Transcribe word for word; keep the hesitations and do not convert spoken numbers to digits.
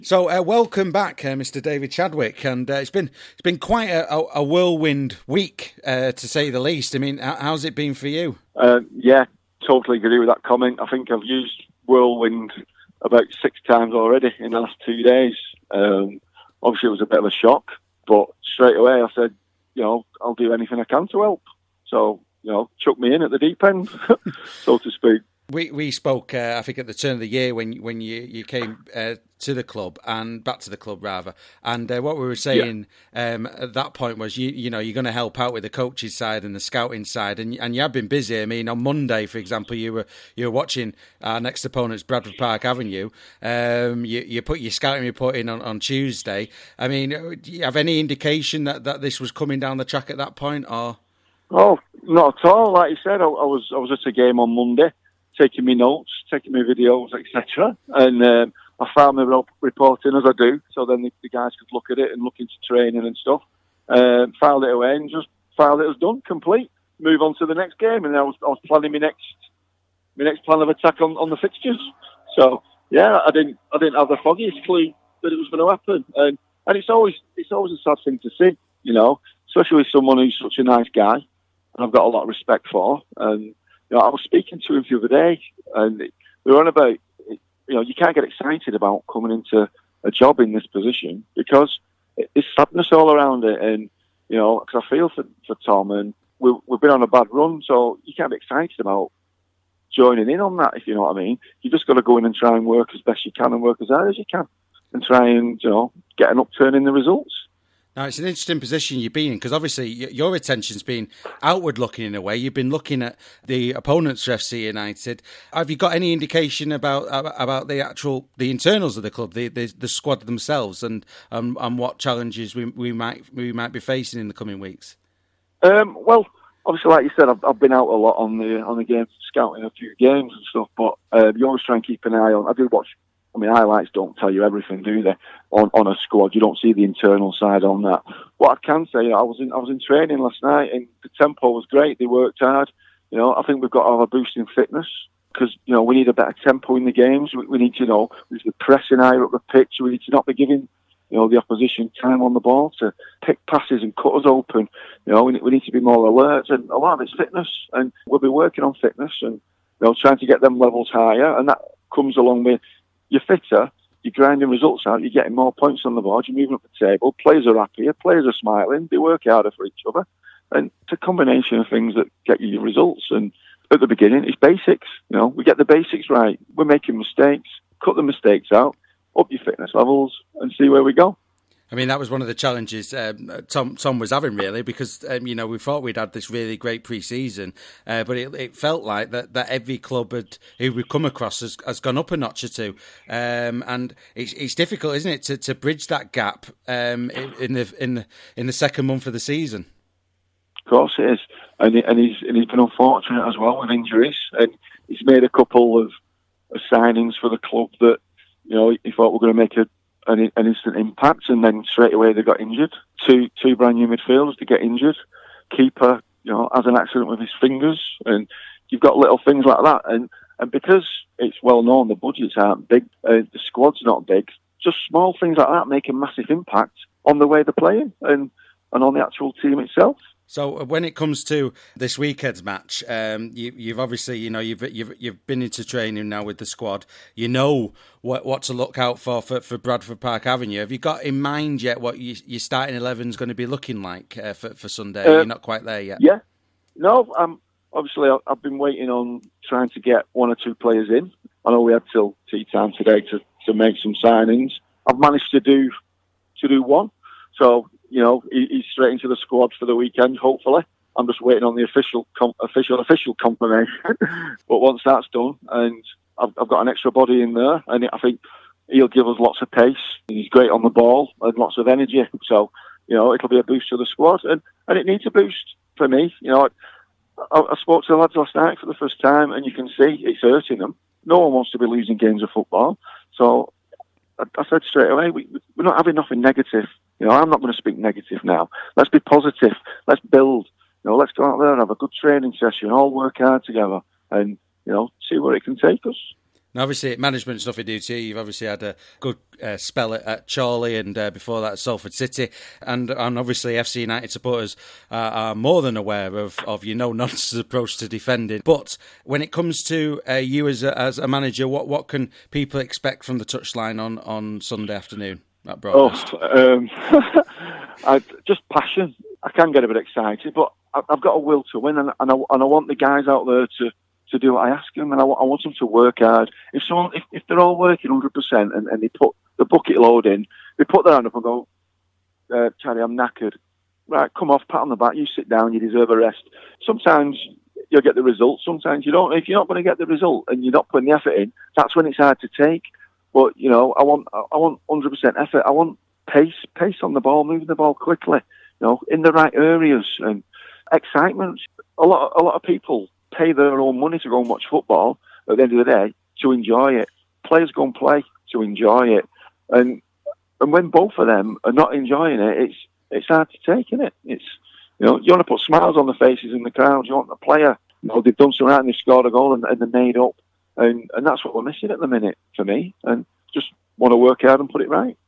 So, uh, welcome back, uh, Mister David Chadwick, and uh, it's been it's been quite a, a, a whirlwind week, uh, to say the least. I mean, how's it been for you? Uh, yeah, totally agree with that comment. I think I've used whirlwind about six times already in the last two days. Um, obviously, it was a bit of a shock, but straight away I said, you know, I'll do anything I can to help. So, you know, chuck me in at the deep end, so to speak. We we spoke, uh, I think, at the turn of the year when when you you came uh, to the club and back to the club rather, and uh, what we were saying yeah. um, at that point was you you know you're going to help out with the coaches side and the scouting side, and and you have been busy. I mean, on Monday, for example, you were you were watching our next opponent's Bradford Park Avenue. Um, you you put your scouting report in on, on Tuesday. I mean, do you have any indication that, that this was coming down the track at that point, or? Oh, not at all. Like you said, I, I was I was at a game on Monday, taking me notes, taking me videos, et cetera. And um, I found my reporting as I do, so then the, the guys could look at it and look into training and stuff. Uh, filed it away and just filed it as done, complete. Move on to the next game, and I was I was planning my next my next plan of attack on, on the fixtures. So yeah, I didn't I didn't have the foggiest clue that it was going to happen, and and it's always it's always a sad thing to see, you know, especially with someone who's such a nice guy, and I've got a lot of respect for. And you know, I was speaking to him the other day, and we were on about, you know, you can't get excited about coming into a job in this position because there's sadness all around it. And, you know, because I feel for, for Tom, and we, we've been on a bad run, so you can't be excited about joining in on that, if you know what I mean. You just got to go in and try and work as best you can and work as hard as you can and try and, you know, get an upturn in the results. Now, it's an interesting position you've been in because obviously your attention's been outward looking in a way. You've been looking at the opponents for F C United. Have you got any indication about about the actual the internals of the club, the the, the squad themselves, and um, and what challenges we we might we might be facing in the coming weeks? Um, well, obviously, like you said, I've, I've been out a lot on the on the games, scouting a few games and stuff. But uh, you always try and keep an eye on. I do watch. I mean, highlights don't tell you everything, do they? On on a squad, you don't see the internal side on that. What I can say, I was in I was in training last night, and the tempo was great. They worked hard. You know, I think we've got to have a boost in fitness because you know we need a better tempo in the games. We, we need to you know we need to be pressing higher up the pitch. We need to not be giving you know the opposition time on the ball to pick passes and cut us open. You know, we we need to be more alert, and a lot of it's fitness, and we'll be working on fitness and you know trying to get them levels higher, and that comes along with. You're fitter, you're grinding results out, you're getting more points on the board, you're moving up the table, players are happier, players are smiling, they work harder for each other. And it's a combination of things that get you your results. And at the beginning, it's basics. You know, we get the basics right. We're making mistakes, cut the mistakes out, up your fitness levels, and see where we go. I mean, that was one of the challenges um, Tom Tom was having, really, because, um, you know, we thought we'd had this really great pre-season, uh, but it, it felt like that, that every club had, who we've come across has, has gone up a notch or two. Um, and it's, it's difficult, isn't it, to, to bridge that gap um, in, the, in, the, in the second month of the season? Of course it is. And, he, and, he's, and he's been unfortunate as well with injuries. And he's made a couple of, of signings for the club that, you know, he thought were going to make a An, an instant impact, and then straight away they got injured. Two two brand new midfielders to get injured. Keeper, you know, has an accident with his fingers, and you've got little things like that. And and because it's well known the budgets aren't big, uh, the squad's not big. Just small things like that make a massive impact on the way they're playing and and on the actual team itself. So when it comes to this weekend's match, um, you, you've obviously, you know, you've you've you've been into training now with the squad. You know what what to look out for for, for Bradford Park Avenue. Have you got in mind yet what you, your starting eleven is going to be looking like uh, for for Sunday? Uh, You're not quite there yet. Yeah, no. Um, obviously, I've been waiting on trying to get one or two players in. I know we had till tea time today to, to make some signings. I've managed to do to do one. So. You know, he's straight into the squad for the weekend, hopefully. I'm just waiting on the official, com- official, official confirmation. But once that's done, and I've, I've got an extra body in there, and I think he'll give us lots of pace. He's great on the ball and lots of energy. So, you know, it'll be a boost to the squad. And, and it needs a boost for me. You know, I, I spoke to the lads last night for the first time, and you can see it's hurting them. No one wants to be losing games of football. So I, I said straight away, we, we're not having nothing negative. You know, I'm not going to speak negative now. Let's be positive. Let's build. You know, let's go out there and have a good training session, all work hard together and, you know, see where it can take us. Now, obviously, management's nothing new to you. You've obviously had a good uh, spell at, at Chorley and uh, before that at Salford City. And, and obviously, F C United supporters uh, are more than aware of, of your no-nonsense approach to defending. But when it comes to uh, you as a, as a manager, what, what can people expect from the touchline on, on Sunday afternoon at broadcast? Oh, um, I, just passion. I can get a bit excited, but I, I've got a will to win, and, and, I, and I want the guys out there to... to do what I ask them, and I, I want them to work hard. If someone, if, if they're all working one hundred percent and, and they put the bucket load in, they put their hand up and go, uh, Charlie, I'm knackered. Right, come off, pat on the back, you sit down, you deserve a rest. Sometimes you'll get the result, sometimes you don't. If you're not going to get the result and you're not putting the effort in, that's when it's hard to take. But, you know, I want I want one hundred percent effort. I want pace, pace on the ball, moving the ball quickly, you know, in the right areas, and excitement. A lot, a lot of people pay their own money to go and watch football at the end of the day to enjoy it. Players go and play to enjoy it. And and when both of them are not enjoying it, it's it's hard to take, isn't it? It's, you know, you want to put smiles on the faces in the crowd. You want the player, you know, they've done something right and they've scored a goal and, and they're made up. And and that's what we're missing at the minute for me. And just want to work hard and put it right.